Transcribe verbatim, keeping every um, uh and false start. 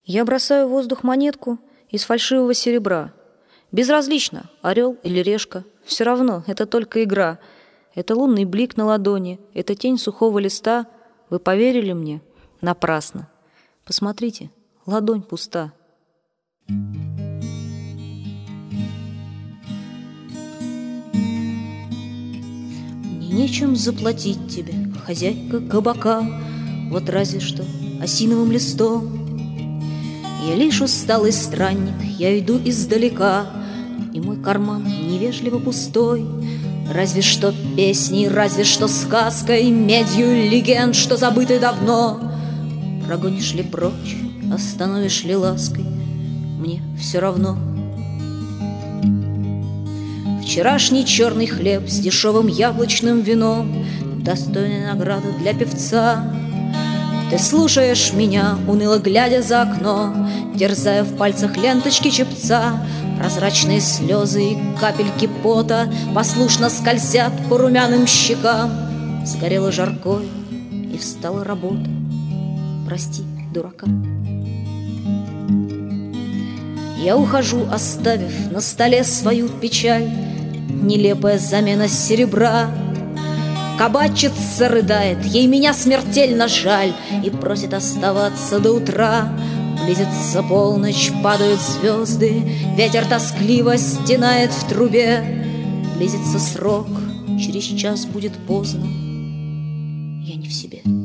Я бросаю в воздух монетку из фальшивого серебра. Безразлично, орел или решка, все равно, это только игра. Это лунный блик на ладони, это тень сухого листа. Вы поверили мне? Напрасно. Посмотрите, ладонь пуста. Мне нечем заплатить тебе, хозяйка кабака, вот разве что осиновым листом. Я лишь усталый странник, я иду издалека, и мой карман невежливо пустой. Разве что песней, разве что сказкой, медью легенд, что забыты давно. Прогонишь ли прочь, остановишь ли лаской, мне все равно. Вчерашний черный хлеб с дешевым яблочным вином, достойная награда для певца. Ты слушаешь меня, уныло глядя за окно, терзая в пальцах ленточки чепца. Прозрачные слезы и капельки пота послушно скользят по румяным щекам. Сгорело жаркое, и встала работа. Прости, дурака. Я ухожу, оставив на столе свою печаль, нелепая замена серебра. Кабачица рыдает, ей меня смертельно жаль, и просит оставаться до утра. Близится полночь, падают звезды, ветер тоскливо стенает в трубе. Близится срок, через час будет поздно, я не в себе.